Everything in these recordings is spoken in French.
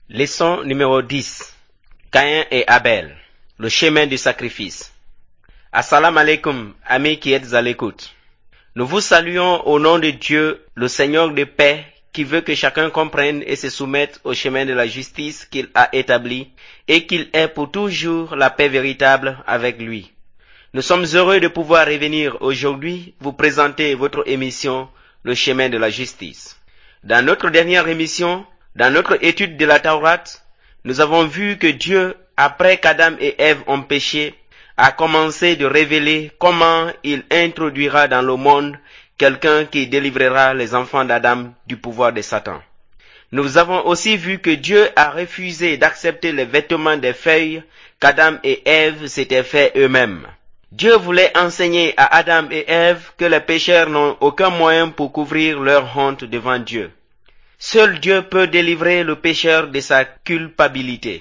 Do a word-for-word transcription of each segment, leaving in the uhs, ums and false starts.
Leçon numéro dix. Caïn et Abel. Le chemin du sacrifice. Assalamu alaikum, amis qui êtes à l'écoute. Nous vous saluons au nom de Dieu, le Seigneur de paix, qui veut que chacun comprenne et se soumette au chemin de la justice qu'il a établi et qu'il ait pour toujours la paix véritable avec lui. Nous sommes heureux de pouvoir revenir aujourd'hui vous présenter votre émission, Le chemin de la justice. Dans notre dernière émission, dans notre étude de la Taurate, nous avons vu que Dieu, après qu'Adam et Ève ont péché, a commencé de révéler comment il introduira dans le monde quelqu'un qui délivrera les enfants d'Adam du pouvoir de Satan. Nous avons aussi vu que Dieu a refusé d'accepter les vêtements des feuilles qu'Adam et Ève s'étaient fait eux-mêmes. Dieu voulait enseigner à Adam et Ève que les pécheurs n'ont aucun moyen pour couvrir leur honte devant Dieu. Seul Dieu peut délivrer le pécheur de sa culpabilité.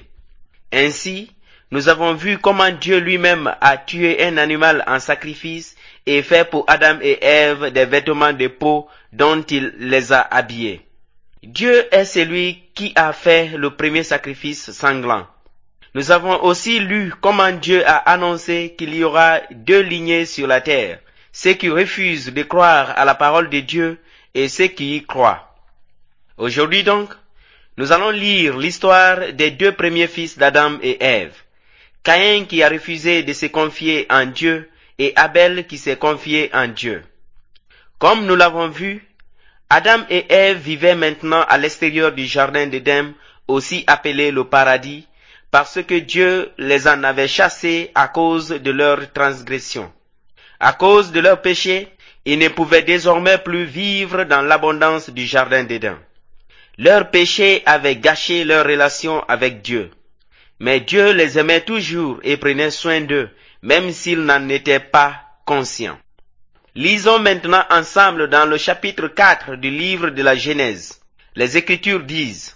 Ainsi, nous avons vu comment Dieu lui-même a tué un animal en sacrifice et fait pour Adam et Ève des vêtements de peau dont il les a habillés. Dieu est celui qui a fait le premier sacrifice sanglant. Nous avons aussi lu comment Dieu a annoncé qu'il y aura deux lignées sur la terre, ceux qui refusent de croire à la parole de Dieu et ceux qui y croient. Aujourd'hui donc, nous allons lire l'histoire des deux premiers fils d'Adam et Ève. Caïn qui a refusé de se confier en Dieu et Abel qui s'est confié en Dieu. Comme nous l'avons vu, Adam et Ève vivaient maintenant à l'extérieur du jardin d'Éden, aussi appelé le paradis, parce que Dieu les en avait chassés à cause de leur transgression. À cause de leur péché, ils ne pouvaient désormais plus vivre dans l'abondance du jardin d'Éden. Leur péché avait gâché leur relation avec Dieu. Mais Dieu les aimait toujours et prenait soin d'eux, même s'ils n'en étaient pas conscients. Lisons maintenant ensemble dans le chapitre quatre du livre de la Genèse. Les Écritures disent: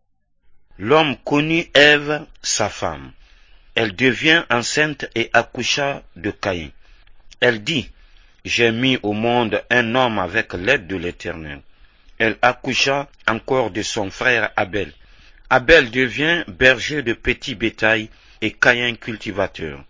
L'homme connut Ève, sa femme. Elle devient enceinte et accoucha de Caïn. Elle dit: J'ai mis au monde un homme avec l'aide de l'Éternel. Elle accoucha encore de son frère Abel. Abel devient berger de petit bétail et Caïn cultivateur.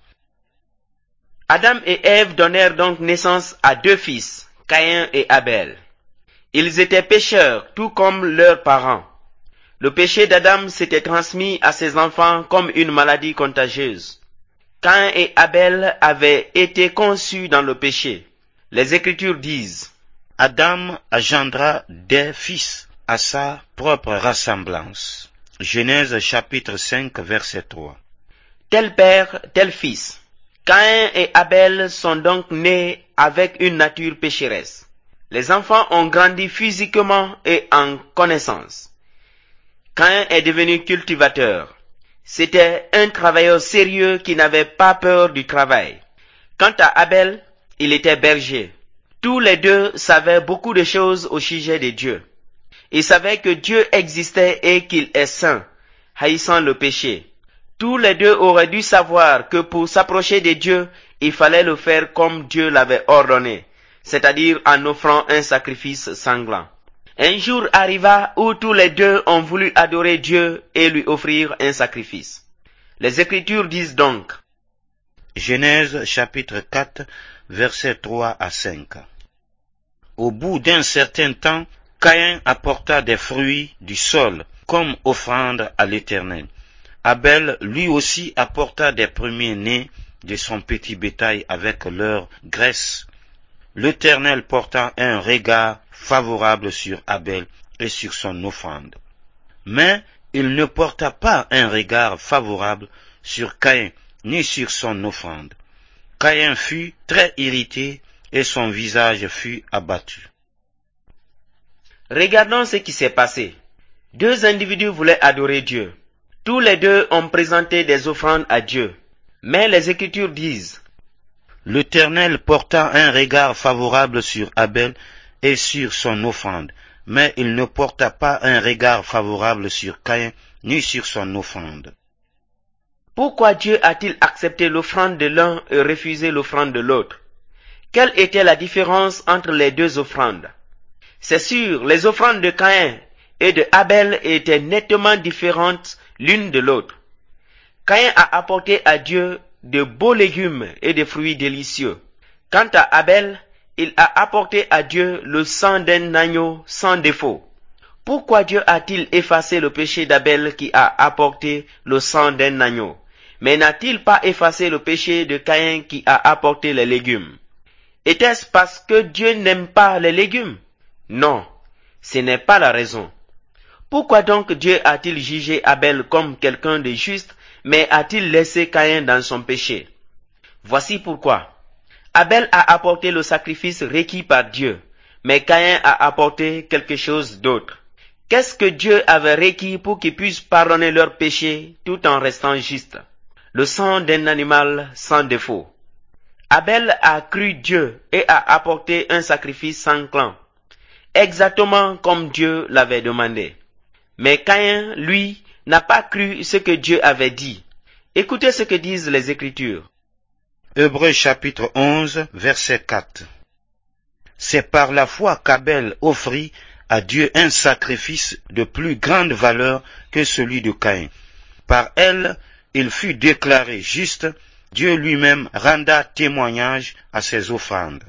Adam et Ève donnèrent donc naissance à deux fils, Caïn et Abel. Ils étaient pécheurs, tout comme leurs parents. Le péché d'Adam s'était transmis à ses enfants comme une maladie contagieuse. Caïn et Abel avaient été conçus dans le péché. Les Écritures disent: Adam engendra des fils à sa propre ressemblance. Genèse chapitre cinq verset trois. Tel père, tel fils. Caïn et Abel sont donc nés avec une nature pécheresse. Les enfants ont grandi physiquement et en connaissance. Caïn est devenu cultivateur. C'était un travailleur sérieux qui n'avait pas peur du travail. Quant à Abel, il était berger. Tous les deux savaient beaucoup de choses au sujet de Dieu. Ils savaient que Dieu existait et qu'il est saint, haïssant le péché. Tous les deux auraient dû savoir que pour s'approcher de Dieu, il fallait le faire comme Dieu l'avait ordonné, c'est-à-dire en offrant un sacrifice sanglant. Un jour arriva où tous les deux ont voulu adorer Dieu et lui offrir un sacrifice. Les Écritures disent donc: Genèse chapitre quatre, versets trois à cinq. Au bout d'un certain temps, Caïn apporta des fruits du sol comme offrande à l'Éternel. Abel lui aussi apporta des premiers-nés de son petit bétail avec leur graisse. L'Éternel porta un regard favorable sur Abel et sur son offrande. Mais il ne porta pas un regard favorable sur Caïn ni sur son offrande. Caïn fut très irrité et son visage fut abattu. Regardons ce qui s'est passé. Deux individus voulaient adorer Dieu. Tous les deux ont présenté des offrandes à Dieu. Mais les Écritures disent: L'Éternel porta un regard favorable sur Abel et sur son offrande, mais il ne porta pas un regard favorable sur Caïn ni sur son offrande. Pourquoi Dieu a-t-il accepté l'offrande de l'un et refusé l'offrande de l'autre? Quelle était la différence entre les deux offrandes? C'est sûr, les offrandes de Caïn et de Abel étaient nettement différentes l'une de l'autre. Caïn a apporté à Dieu de beaux légumes et des fruits délicieux. Quant à Abel, il a apporté à Dieu le sang d'un agneau sans défaut. Pourquoi Dieu a-t-il effacé le péché d'Abel qui a apporté le sang d'un agneau, mais n'a-t-il pas effacé le péché de Caïn qui a apporté les légumes? Était-ce parce que Dieu n'aime pas les légumes? Non, ce n'est pas la raison. Pourquoi donc Dieu a-t-il jugé Abel comme quelqu'un de juste, mais a-t-il laissé Caïn dans son péché? Voici pourquoi. Abel a apporté le sacrifice requis par Dieu, mais Caïn a apporté quelque chose d'autre. Qu'est-ce que Dieu avait requis pour qu'il puisse pardonner leurs péchés tout en restant juste? Le sang d'un animal sans défaut. Abel a cru Dieu et a apporté un sacrifice sanglant, exactement comme Dieu l'avait demandé. Mais Caïn, lui, n'a pas cru ce que Dieu avait dit. Écoutez ce que disent les Écritures. Hébreux chapitre onze, verset quatre. C'est par la foi qu'Abel offrit à Dieu un sacrifice de plus grande valeur que celui de Caïn. Par elle, il fut déclaré juste, Dieu lui-même renda témoignage à ses offrandes.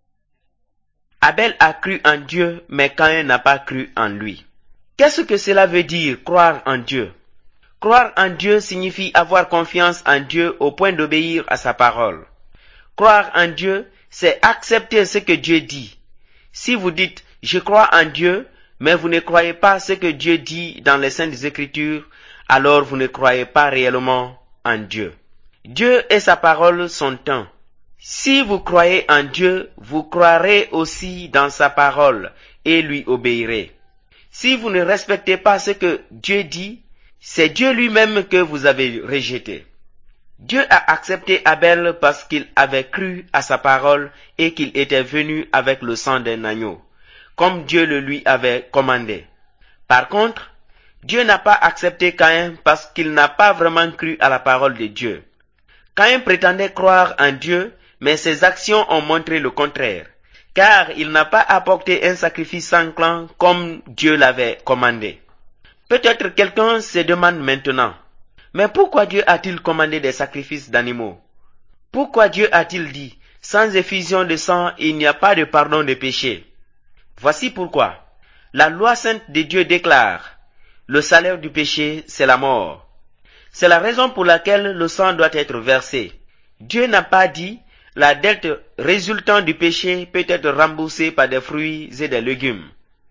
Abel a cru en Dieu, mais Caïn n'a pas cru en lui. Qu'est-ce que cela veut dire, croire en Dieu? Croire en Dieu signifie avoir confiance en Dieu au point d'obéir à sa parole. Croire en Dieu, c'est accepter ce que Dieu dit. Si vous dites « je crois en Dieu », mais vous ne croyez pas ce que Dieu dit dans les Saintes Écritures, alors vous ne croyez pas réellement en Dieu. Dieu et sa parole sont un. Si vous croyez en Dieu, vous croirez aussi dans sa parole et lui obéirez. Si vous ne respectez pas ce que Dieu dit, c'est Dieu lui-même que vous avez rejeté. Dieu a accepté Abel parce qu'il avait cru à sa parole et qu'il était venu avec le sang d'un agneau, comme Dieu le lui avait commandé. Par contre, Dieu n'a pas accepté Caïn parce qu'il n'a pas vraiment cru à la parole de Dieu. Caïn prétendait croire en Dieu, mais ses actions ont montré le contraire, car il n'a pas apporté un sacrifice sanglant comme Dieu l'avait commandé. Peut-être quelqu'un se demande maintenant, mais pourquoi Dieu a-t-il commandé des sacrifices d'animaux? Pourquoi Dieu a-t-il dit, sans effusion de sang, il n'y a pas de pardon de péché? Voici pourquoi. La loi sainte de Dieu déclare, le salaire du péché, c'est la mort. C'est la raison pour laquelle le sang doit être versé. Dieu n'a pas dit, la dette résultant du péché peut être remboursée par des fruits et des légumes.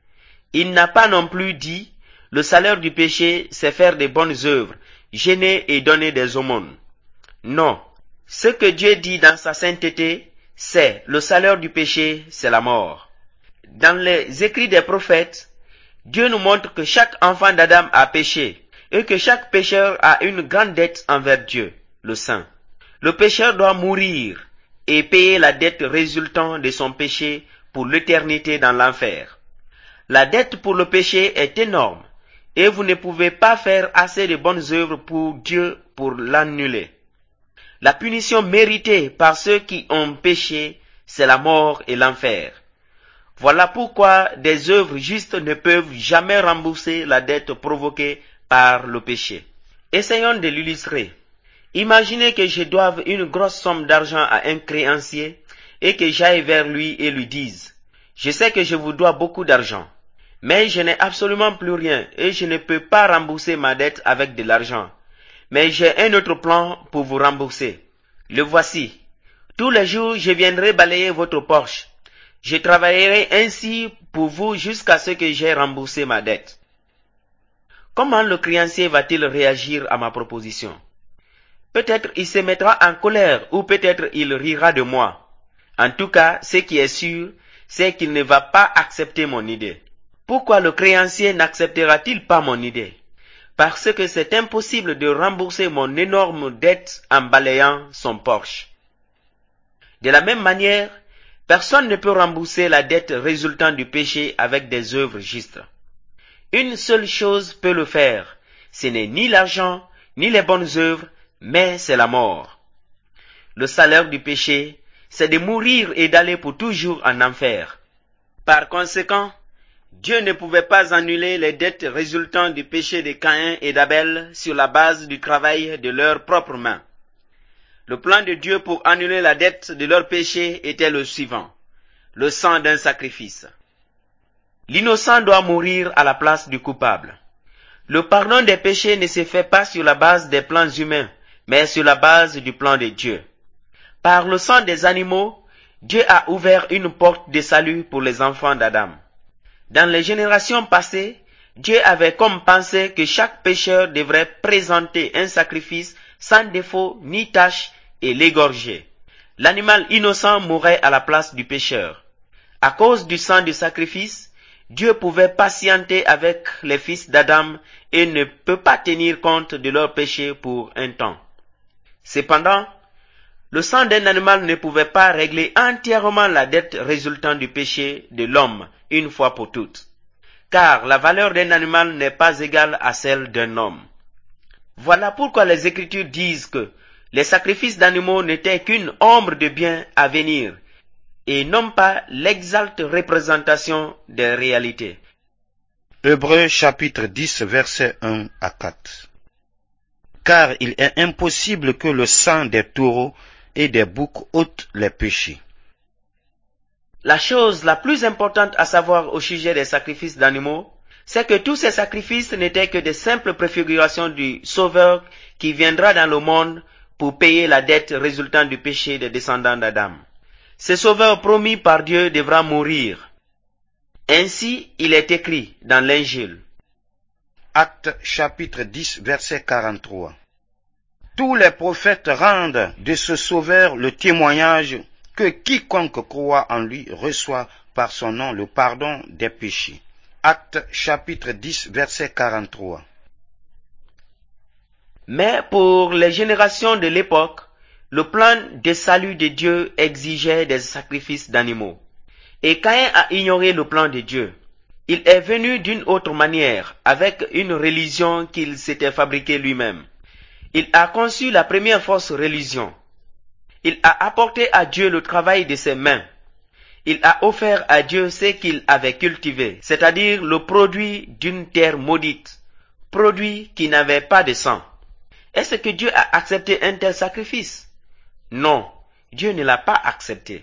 Il n'a pas non plus dit, le salaire du péché, c'est faire des bonnes œuvres, gêner et donner des aumônes. Non. Ce que Dieu dit dans sa sainteté, c'est, le salaire du péché, c'est la mort. Dans les écrits des prophètes, Dieu nous montre que chaque enfant d'Adam a péché et que chaque pécheur a une grande dette envers Dieu, le Saint. Le pécheur doit mourir et payer la dette résultant de son péché pour l'éternité dans l'enfer. La dette pour le péché est énorme et vous ne pouvez pas faire assez de bonnes œuvres pour Dieu pour l'annuler. La punition méritée par ceux qui ont péché, c'est la mort et l'enfer. Voilà pourquoi des œuvres justes ne peuvent jamais rembourser la dette provoquée par le péché. Essayons de l'illustrer. Imaginez que je doive une grosse somme d'argent à un créancier et que j'aille vers lui et lui dise « Je sais que je vous dois beaucoup d'argent, mais je n'ai absolument plus rien et je ne peux pas rembourser ma dette avec de l'argent. Mais j'ai un autre plan pour vous rembourser. Le voici. Tous les jours, je viendrai balayer votre porche. Je travaillerai ainsi pour vous jusqu'à ce que j'aie remboursé ma dette. » Comment le créancier va-t-il réagir à ma proposition? Peut-être il se mettra en colère ou peut-être il rira de moi. En tout cas, ce qui est sûr, c'est qu'il ne va pas accepter mon idée. Pourquoi le créancier n'acceptera-t-il pas mon idée? Parce que c'est impossible de rembourser mon énorme dette en balayant son porche. De la même manière, personne ne peut rembourser la dette résultant du péché avec des œuvres justes. Une seule chose peut le faire, ce n'est ni l'argent, ni les bonnes œuvres, mais c'est la mort. Le salaire du péché, c'est de mourir et d'aller pour toujours en enfer. Par conséquent, Dieu ne pouvait pas annuler les dettes résultant du péché de Caïn et d'Abel sur la base du travail de leurs propres mains. Le plan de Dieu pour annuler la dette de leur péché était le suivant: le sang d'un sacrifice. L'innocent doit mourir à la place du coupable. Le pardon des péchés ne se fait pas sur la base des plans humains, mais sur la base du plan de Dieu. Par le sang des animaux, Dieu a ouvert une porte de salut pour les enfants d'Adam. Dans les générations passées, Dieu avait comme pensé que chaque pécheur devrait présenter un sacrifice sans défaut ni tache et l'égorger. L'animal innocent mourrait à la place du pécheur. À cause du sang du sacrifice, Dieu pouvait patienter avec les fils d'Adam et ne peut pas tenir compte de leurs péchés pour un temps. Cependant, le sang d'un animal ne pouvait pas régler entièrement la dette résultant du péché de l'homme une fois pour toutes, car la valeur d'un animal n'est pas égale à celle d'un homme. Voilà pourquoi les Écritures disent que les sacrifices d'animaux n'étaient qu'une ombre de bien à venir, et non pas l'exalte représentation des réalités. Hébreux chapitre dix versets un à quatre. Car il est impossible que le sang des taureaux et des boucs ôte les péchés. La chose la plus importante à savoir au sujet des sacrifices d'animaux, c'est que tous ces sacrifices n'étaient que de simples préfigurations du Sauveur qui viendra dans le monde pour payer la dette résultant du péché des descendants d'Adam. Ce Sauveur promis par Dieu devra mourir. Ainsi, il est écrit dans l'Injil. Actes chapitre dix verset quarante-trois. Tous les prophètes rendent de ce Sauveur le témoignage que quiconque croit en lui reçoit par son nom le pardon des péchés. Actes chapitre dix verset quarante-trois. Mais pour les générations de l'époque, le plan de salut de Dieu exigeait des sacrifices d'animaux. Et Caïn a ignoré le plan de Dieu. Il est venu d'une autre manière, avec une religion qu'il s'était fabriquée lui-même. Il a conçu la première fausse religion. Il a apporté à Dieu le travail de ses mains. Il a offert à Dieu ce qu'il avait cultivé, c'est-à-dire le produit d'une terre maudite, produit qui n'avait pas de sang. Est-ce que Dieu a accepté un tel sacrifice? Non, Dieu ne l'a pas accepté.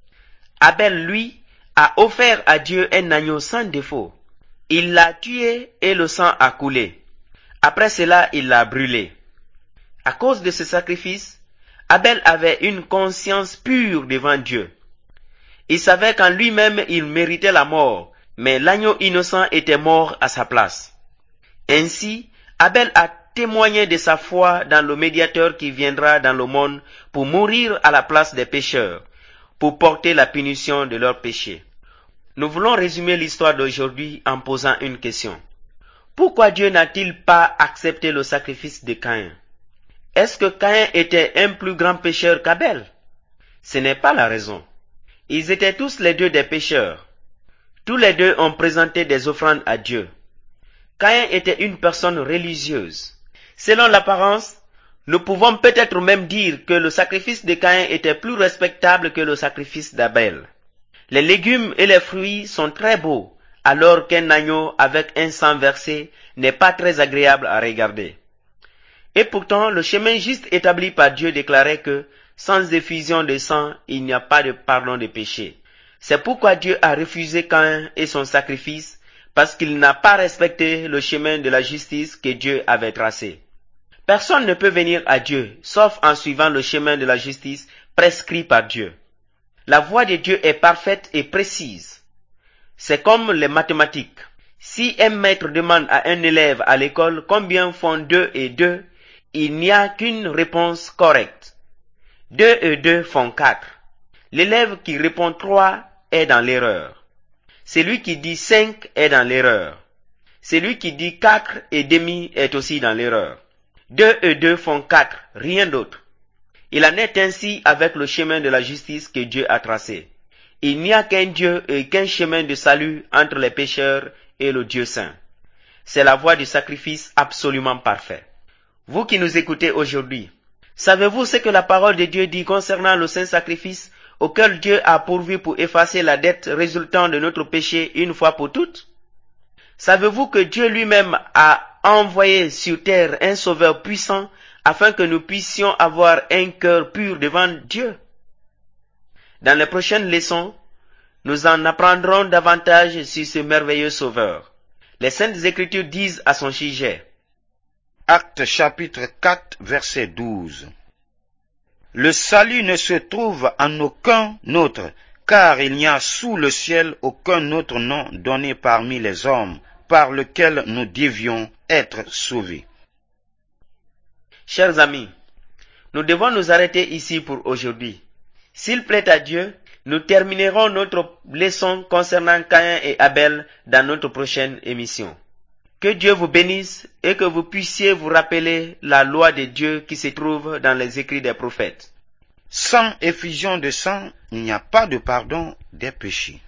Abel, lui, a offert à Dieu un agneau sans défaut. Il l'a tué et le sang a coulé. Après cela, il l'a brûlé. À cause de ce sacrifice, Abel avait une conscience pure devant Dieu. Il savait qu'en lui-même il méritait la mort, mais l'agneau innocent était mort à sa place. Ainsi, Abel a témoigné de sa foi dans le médiateur qui viendra dans le monde pour mourir à la place des pécheurs, pour porter la punition de leurs péchés. Nous voulons résumer l'histoire d'aujourd'hui en posant une question. Pourquoi Dieu n'a-t-il pas accepté le sacrifice de Caïn? Est-ce que Caïn était un plus grand pécheur qu'Abel? Ce n'est pas la raison. Ils étaient tous les deux des pécheurs. Tous les deux ont présenté des offrandes à Dieu. Caïn était une personne religieuse. Selon l'apparence, nous pouvons peut-être même dire que le sacrifice de Caïn était plus respectable que le sacrifice d'Abel. Les légumes et les fruits sont très beaux, alors qu'un agneau avec un sang versé n'est pas très agréable à regarder. Et pourtant, le chemin juste établi par Dieu déclarait que, sans effusion de sang, il n'y a pas de pardon des péchés. C'est pourquoi Dieu a refusé Caïn et son sacrifice, parce qu'il n'a pas respecté le chemin de la justice que Dieu avait tracé. Personne ne peut venir à Dieu, sauf en suivant le chemin de la justice prescrit par Dieu. La voie de Dieu est parfaite et précise. C'est comme les mathématiques. Si un maître demande à un élève à l'école combien font deux et deux, il n'y a qu'une réponse correcte. Deux et deux font quatre. L'élève qui répond trois est dans l'erreur. Celui qui dit cinq est dans l'erreur. Celui qui dit quatre et demi est aussi dans l'erreur. Deux et deux font quatre, rien d'autre. Il en est ainsi avec le chemin de la justice que Dieu a tracé. Il n'y a qu'un Dieu et qu'un chemin de salut entre les pécheurs et le Dieu saint. C'est la voie du sacrifice absolument parfait. Vous qui nous écoutez aujourd'hui, savez-vous ce que la parole de Dieu dit concernant le saint sacrifice auquel Dieu a pourvu pour effacer la dette résultant de notre péché une fois pour toutes? Savez-vous que Dieu lui-même a envoyé sur terre un sauveur puissant afin que nous puissions avoir un cœur pur devant Dieu? Dans les prochaines leçons, nous en apprendrons davantage sur ce merveilleux sauveur. Les Saintes Écritures disent à son sujet. Actes chapitre quatre, verset douze. Le salut ne se trouve en aucun autre, car il n'y a sous le ciel aucun autre nom donné parmi les hommes par lequel nous devions être sauvés. Chers amis, nous devons nous arrêter ici pour aujourd'hui. S'il plaît à Dieu, nous terminerons notre leçon concernant Caïn et Abel dans notre prochaine émission. Que Dieu vous bénisse et que vous puissiez vous rappeler la loi de Dieu qui se trouve dans les écrits des prophètes. Sans effusion de sang, il n'y a pas de pardon des péchés.